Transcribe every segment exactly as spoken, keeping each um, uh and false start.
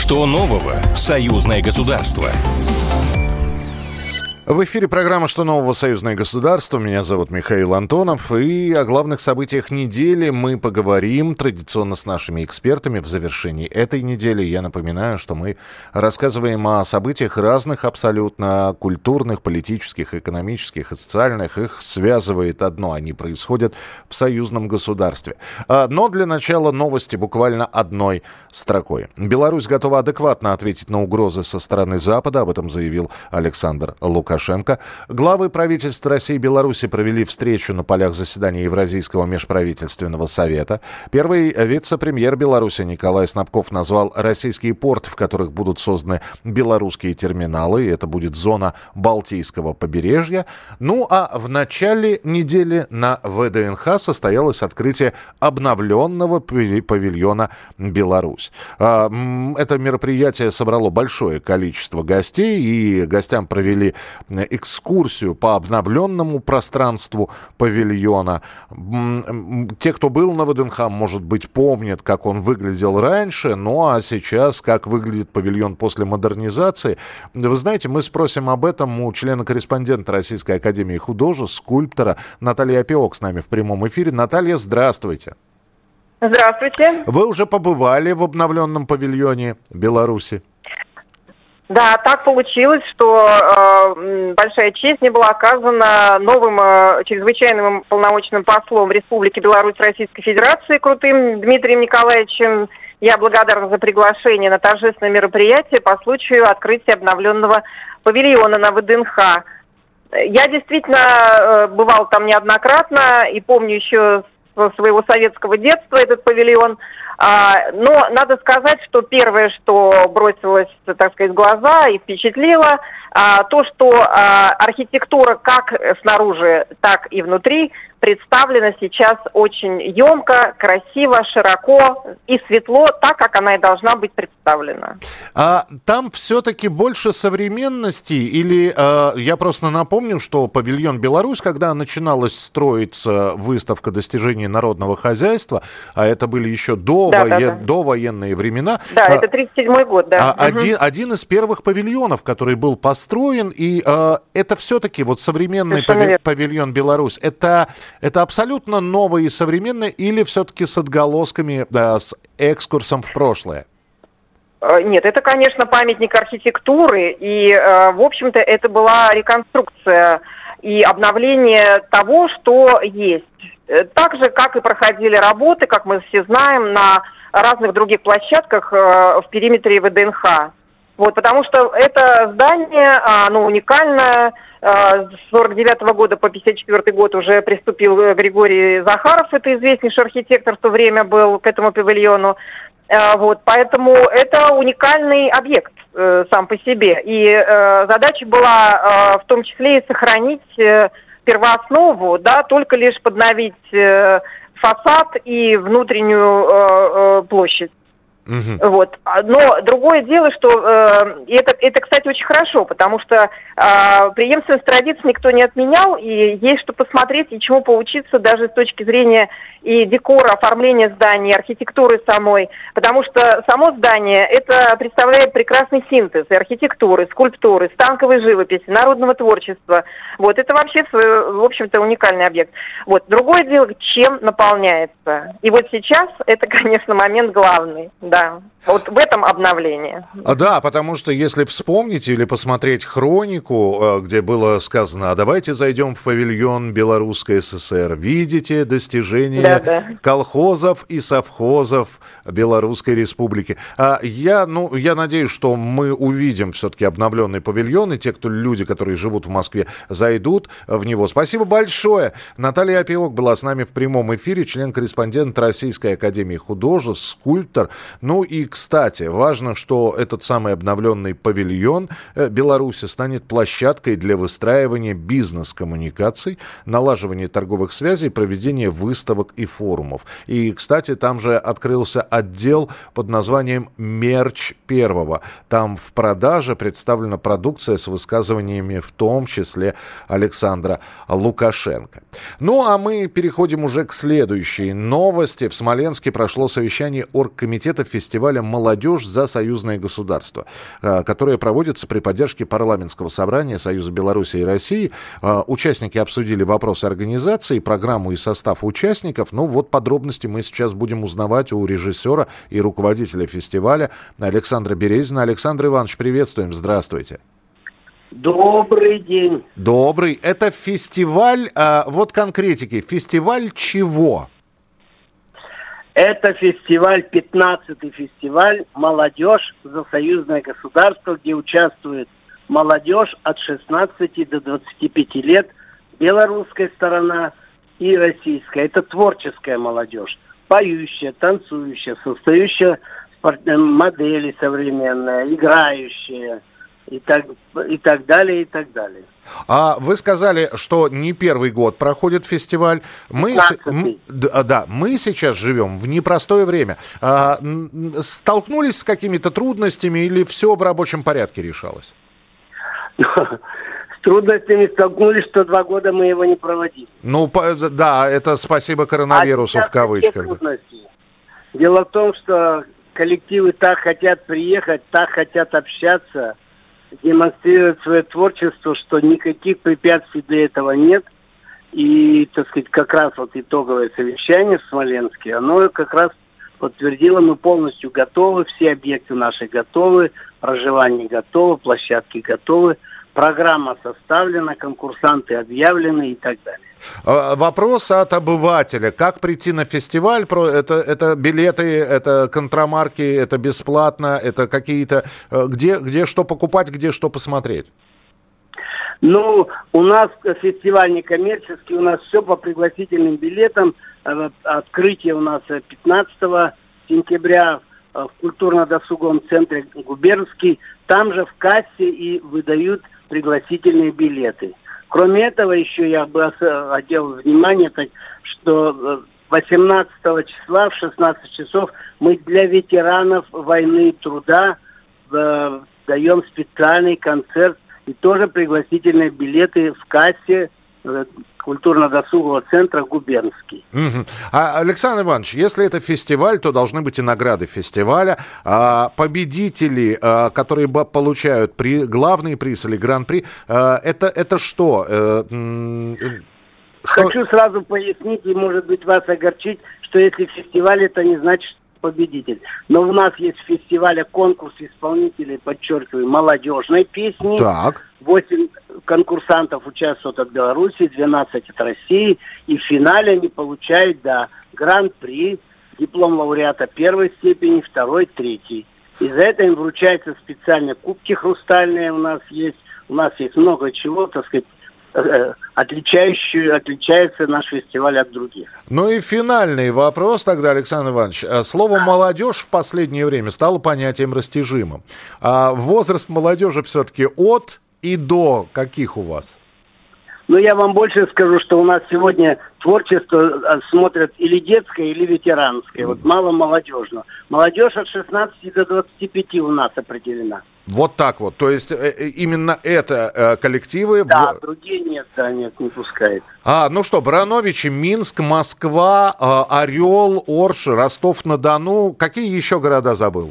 Что нового в союзное государство? В эфире программа «Что нового? Союзное государство». Меня зовут Михаил Антонов. И о главных событиях недели мы поговорим традиционно с нашими экспертами в завершении этой недели. Я напоминаю, что мы рассказываем о событиях разных абсолютно культурных, политических, экономических и социальных. Их связывает одно. Они происходят в союзном государстве. Но для начала новости буквально одной строкой. Беларусь готова адекватно ответить на угрозы со стороны Запада. Об этом заявил Александр Лукашенко. Главы правительств России и Беларуси провели встречу на полях заседания Евразийского межправительственного совета. Первый вице-премьер Беларуси Николай Снабков назвал российские порты, в которых будут созданы белорусские терминалы. И это будет зона Балтийского побережья. Ну а в начале недели на ВДНХ состоялось открытие обновленного павильона «Беларусь». Это мероприятие собрало большое количество гостей, и гостям провели экскурсию по обновленному пространству павильона. Те, кто был на ВДНХ, может быть, помнят, как он выглядел раньше, ну а сейчас, как выглядит павильон после модернизации. Вы знаете, мы спросим об этом у члена-корреспондента Российской академии художеств, скульптора Натальи Апиок с нами в прямом эфире. Наталья, здравствуйте. Здравствуйте. Вы уже побывали в обновленном павильоне Беларуси? Да, так получилось, что э, большая честь мне была оказана новым э, чрезвычайным полномочным послом Республики Беларусь Российской Федерации Крутым Дмитрием Николаевичем. Я благодарна за приглашение на торжественное мероприятие по случаю открытия обновленного павильона на ВДНХ. Я действительно э, бывал там неоднократно и помню еще с своего советского детства этот павильон. А, но надо сказать, что первое, что бросилось, так сказать, в глаза и впечатлило, а, то, что а, архитектура как снаружи, так и внутри представлена сейчас очень емко, красиво, широко и светло, так, как она и должна быть представлена. А там все-таки больше современности? Или э, я просто напомню, что павильон «Беларусь», когда начиналась строиться выставка достижений народного хозяйства, а это были еще до, да, воен... да, да. довоенные времена. Да, а, это тридцать седьмой год, да. А, угу. один, один из первых павильонов, который был построен, и э, это все-таки вот современный пави... павильон «Беларусь», это... Это абсолютно новое и современное, или все-таки с отголосками, да, с экскурсом в прошлое? Нет, это, конечно, памятник архитектуры, и, в общем-то, это была реконструкция и обновление того, что есть. Так же, как и проходили работы, как мы все знаем, на разных других площадках в периметре ВДНХ. Вот, потому что это здание, оно уникальное. С сорок девятого года по пятьдесят четвёртый год уже приступил Григорий Захаров, это известнейший архитектор, в то время был к этому павильону. Вот, поэтому это уникальный объект э, сам по себе. И э, задача была э, в том числе и сохранить э, первооснову, да, только лишь подновить э, фасад и внутреннюю э, э, площадь. Угу. Вот. Но другое дело, что э, это, это, кстати, очень хорошо, потому что э, преемственность традиций никто не отменял, и есть что посмотреть и чему поучиться даже с точки зрения и декора, оформления здания, архитектуры самой, потому что само здание это представляет прекрасный синтез и архитектуры, скульптуры, станковой живописи, народного творчества. Вот. Это вообще, в общем-то, уникальный объект. Вот. Другое дело, чем наполняется. И вот сейчас это, конечно, момент главный. Да, вот в этом обновлении. А, да, потому что если вспомнить или посмотреть хронику, где было сказано, а давайте зайдем в павильон Белорусской ССР, видите достижения да, да. колхозов и совхозов Белорусской Республики. А я, ну, я надеюсь, что мы увидим все-таки обновленный павильон, и те, кто, люди, которые живут в Москве, зайдут в него. Спасибо большое. Наталья Апиок была с нами в прямом эфире, член-корреспондент Российской академии художеств, скульптор. Ну и, кстати, важно, что этот самый обновленный павильон Беларуси станет площадкой для выстраивания бизнес-коммуникаций, налаживания торговых связей, проведения выставок и форумов. И, кстати, там же открылся отдел под названием «Мерч первого». Там в продаже представлена продукция с высказываниями, в том числе Александра Лукашенко. Ну, а мы переходим уже к следующей новости. В Смоленске прошло совещание оргкомитета фестиваля «Молодежь за союзное государство», которая проводится при поддержке парламентского собрания Союза Беларуси и России. Участники обсудили вопросы организации, программу и состав участников. Ну вот подробности мы сейчас будем узнавать у режиссера и руководителя фестиваля Александра Березина. Александр Иванович, приветствуем, здравствуйте. Добрый день. Добрый. Это фестиваль, а, вот конкретики, фестиваль чего? Это фестиваль, пятнадцатый фестиваль «Молодежь за союзное государство», где участвует молодежь от шестнадцати до двадцати пяти лет, белорусская сторона и российская. Это творческая молодежь, поющая, танцующая, создающая модели современные, играющая. И так, и так далее, и так далее. А вы сказали, что не первый год проходит фестиваль. Мы, м, да, да, мы сейчас живем в непростое время. А, столкнулись с какими-то трудностями или все в рабочем порядке решалось? С трудностями столкнулись, что два года мы его не проводили. Ну, да, это спасибо коронавирусу, а в кавычках. Дело в том, что коллективы так хотят приехать, так хотят общаться, демонстрировать свое творчество, что никаких препятствий для этого нет. И, так сказать, как раз вот итоговое совещание в Смоленске, оно как раз подтвердило, мы полностью готовы, все объекты наши готовы, проживание готово, площадки готовы, программа составлена, конкурсанты объявлены и так далее. Вопрос от обывателя. Как прийти на фестиваль? Это, это билеты, это контрамарки, это бесплатно, это какие-то... Где, где что покупать, где что посмотреть? Ну, у нас фестиваль некоммерческий, у нас все по пригласительным билетам. Открытие у нас пятнадцатого сентября в культурно-досуговом центре «Губернский». Там же в кассе и выдают пригласительные билеты. Кроме этого, еще я бы отделал внимание, что восемнадцатого числа в шестнадцать часов мы для ветеранов войны и труда э, даем специальный концерт и тоже пригласительные билеты в кассе э, культурно-досугового центра «Губернский». Угу. А, Александр Иванович, если это фестиваль, то должны быть и награды фестиваля. А, победители, а, которые получают при, главный приз или гран-при, а, это, это что? А, м- что? Хочу сразу пояснить и, может быть, вас огорчить, что если фестиваль, это не значит победитель. Но у нас есть в фестивале конкурс исполнителей, подчеркиваю, молодежной песни. Так. восемь конкурсантов участвуют от Беларуси, двенадцать от России. И в финале они получают, да, гран-при, диплом лауреата первой степени, второй, третий. И за это им вручаются специальные кубки хрустальные у нас есть. У нас есть много чего, так сказать, отличающий, отличается наш фестиваль от других. Ну и финальный вопрос тогда, Александр Иванович. Слово «молодежь» в последнее время стало понятием растяжимым. А возраст молодежи все-таки от и до каких у вас? Ну, я вам больше скажу, что у нас сегодня творчество смотрят или детское, или ветеранское. Вот мало молодежного. Молодежь от шестнадцати до двадцати пяти у нас определена. Вот так вот. То есть именно это коллективы... Да, в... другие нет, да, нет, не пускает. А, ну что, Барановичи, Минск, Москва, Орел, Орш, Ростов-на-Дону. Какие еще города забыл?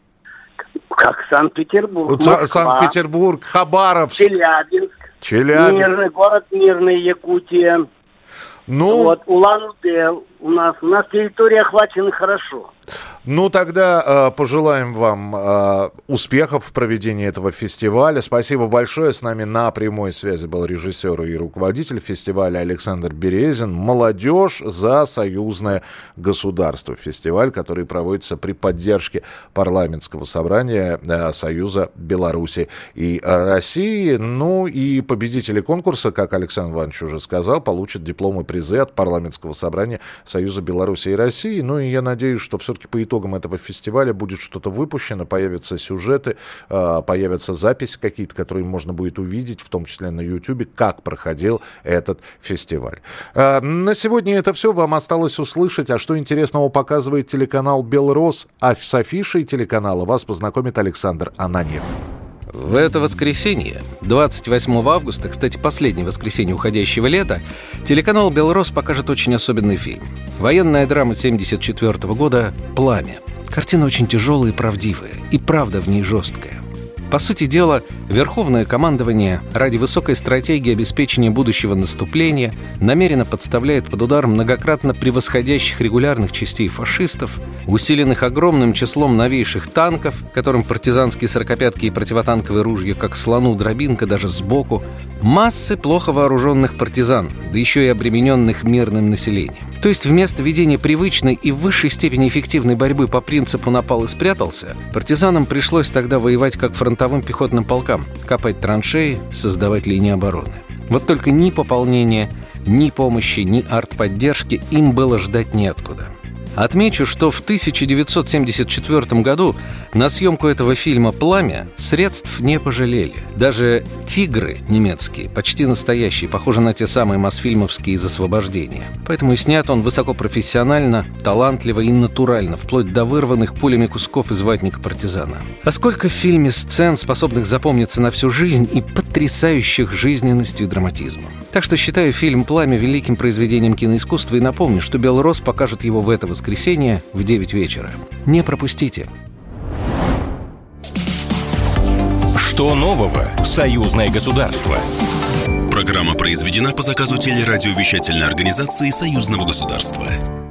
Как Санкт-Петербург, Москва, Санкт-Петербург, Хабаровск. Челябинск. Челябинск. Мирный город, Мирный, Якутия. Ну, вот, Улан-Удэ у нас. У нас территория охвачена хорошо. Ну, тогда э, пожелаем вам э, успехов в проведении этого фестиваля. Спасибо большое. С нами на прямой связи был режиссер и руководитель фестиваля Александр Березин. «Молодежь за союзное государство». Фестиваль, который проводится при поддержке парламентского собрания э, Союза Беларуси и России. Ну и победители конкурса, как Александр Иванович уже сказал, получат дипломы и призы от парламентского собрания Союза Беларуси и России. Ну и я надеюсь, что все-таки по итогам этого фестиваля будет что-то выпущено, появятся сюжеты, появятся записи какие-то, которые можно будет увидеть, в том числе на Ютубе, как проходил этот фестиваль. На сегодня это все. Вам осталось услышать, а что интересного показывает телеканал «Белрос», а с афишей телеканала вас познакомит Александр Ананьев. В это воскресенье, двадцать восьмого августа, кстати, последнее воскресенье уходящего лета, телеканал «Белрос» покажет очень особенный фильм. Военная драма семьдесят четвёртого года «Пламя». Картина очень тяжелая и правдивая, и правда в ней жесткая. По сути дела, Верховное командование ради высокой стратегии обеспечения будущего наступления намеренно подставляет под удар многократно превосходящих регулярных частей фашистов, усиленных огромным числом новейших танков, которым партизанские сорокопятки и противотанковые ружья, как слону дробинка, даже сбоку, массы плохо вооруженных партизан, да еще и обремененных мирным населением. То есть вместо ведения привычной и в высшей степени эффективной борьбы по принципу «напал и спрятался», партизанам пришлось тогда воевать как фронтовым пехотным полкам, копать траншеи, создавать линии обороны. Вот только ни пополнения, ни помощи, ни артподдержки им было ждать неоткуда. Отмечу, что в тысяча девятьсот семьдесят четвёртом году на съемку этого фильма «Пламя» средств не пожалели. Даже «Тигры» немецкие, почти настоящие, похожи на те самые мосфильмовские из «Освобождения». Поэтому и снят он высокопрофессионально, талантливо и натурально, вплоть до вырванных пулями кусков из ватника партизана. А сколько в фильме сцен, способных запомниться на всю жизнь и потрясающих жизненностью и драматизмом. Так что считаю фильм «Пламя» великим произведением киноискусства и напомню, что «Белрос» покажет его в это воскресенье воскресенье в девять вечера. Не пропустите. Что нового в союзное государство? Программа произведена по заказу телерадиовещательной организации Союзного государства.